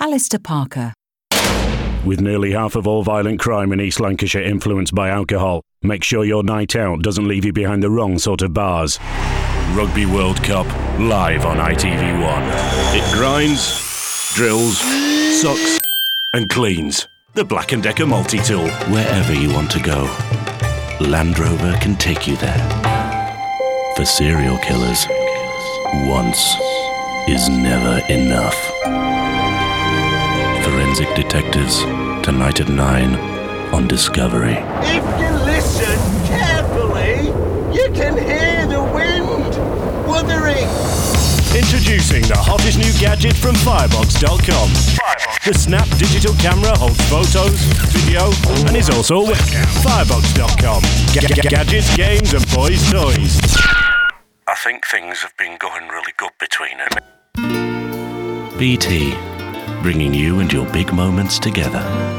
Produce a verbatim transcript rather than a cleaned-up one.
Alistair Parker. With nearly half of all violent crime in East Lancashire influenced by alcohol, make sure your night out doesn't leave you behind the wrong sort of bars. Rugby World Cup, live on I T V one. It grinds, drills, sucks, and cleans. The Black and Decker multi-tool. Wherever you want to go, Land Rover can take you there. For serial killers, once is never enough. Forensic Detectives, tonight at nine on Discovery. If you listen carefully, you can hear the wind wuthering. Introducing the hottest new gadget from Firebox dot com. The Snap digital camera holds photos, video, and is also a webcam. Firebox dot com. Ga- ga- gadgets, games, and boys' toys. I think things have been going really good between them. B T, bringing you and your big moments together.